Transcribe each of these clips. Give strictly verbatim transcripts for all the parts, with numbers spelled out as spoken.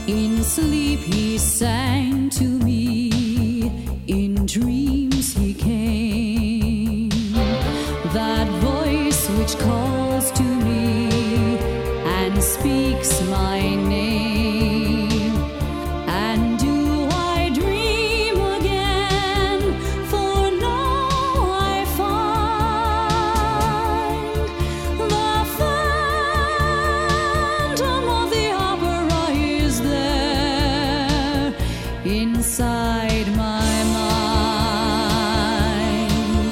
In sleep he sang to me, in dreams he came. That voice which calls to me and speaks my name. And do I dream again? For now I find the phantom of the opera is there inside my mind.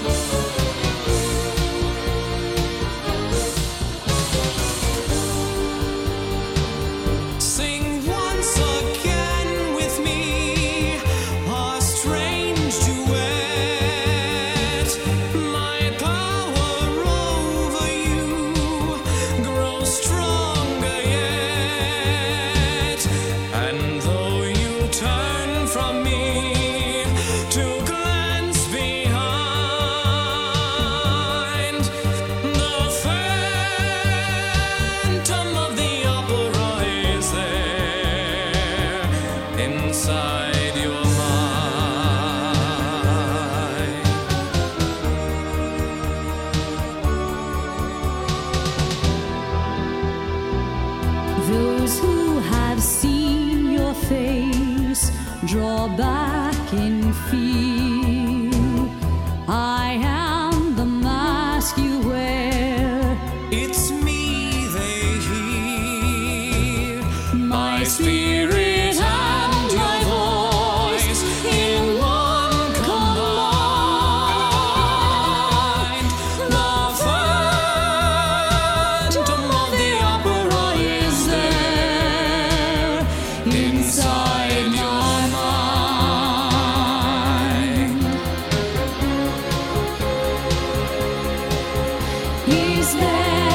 Sing once again with me a strange duet. My power over you grows stronger yet. And though you turn from me to glance behind, the phantom of the opera is there inside your mind. Those who have seen your face draw back in fear. I am the mask you wear. It's me they hear, My spirit and my voice in one combined. The phantom of the opera is there inside your mind. He's there.